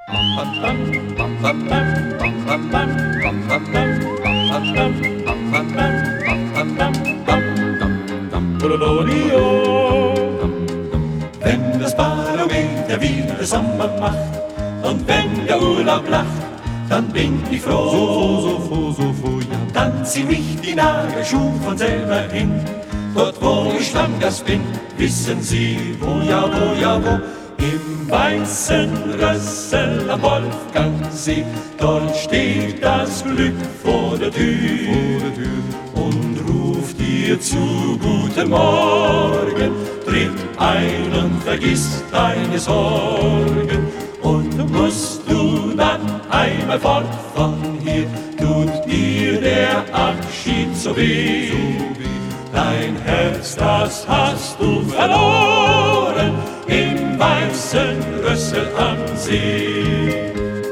Wenn das Barometer wieder Sommer macht und wenn der Urlaub lacht, dann bin ich froh. So froh, ja. Dann zieh mich die Nagelschuhe von selber hin. Dort wo ich Stammgast bin, wissen Sie, wo, ja, wo, ja, wo. Im weißen Rössel am Wolfgangsee, dort steht das Glück vor der Tür und ruft dir zu guten Morgen. Tritt ein und vergiss deine Sorgen. Und musst du dann einmal fort von hier, tut dir der Abschied so weh. Dein Herz, das hast du verloren im weißen Rössel am See.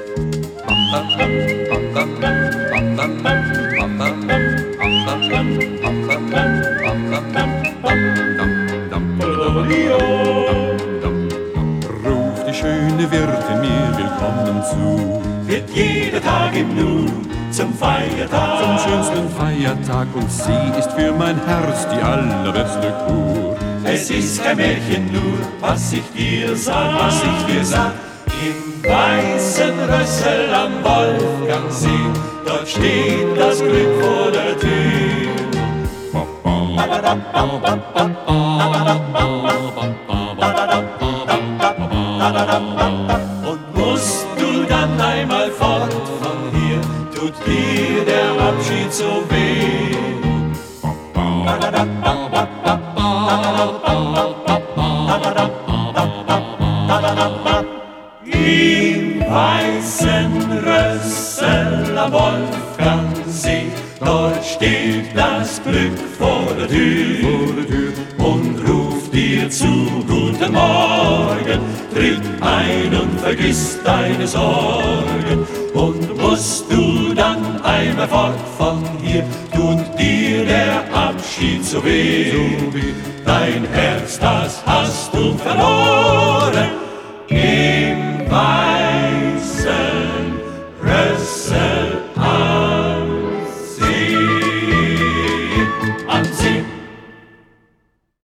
Ruft die schöne Wirtin mir willkommen zu. Wird jeder Tag im Nu zum Feiertag, Zum schönsten Feiertag, und sie ist für mein Herz die allerbeste Kur. Es ist kein Märchen nur, was ich dir sag, Im weißen Rössel am Wolfgangsee, dort steht das Glück vor der Tür. Und musst du dann einmal fort von hier, tut dir der Abschied so weh. Im weißen Rössel am Wolfgangsee, dort steht das Glück vor der Tür und ruft dir zu guten Morgen. Tritt ein und vergiss deine Sorgen. Und musst du dann einmal fort von hier, tut dir der Abschied so weh. Dein Herz, das hast du verloren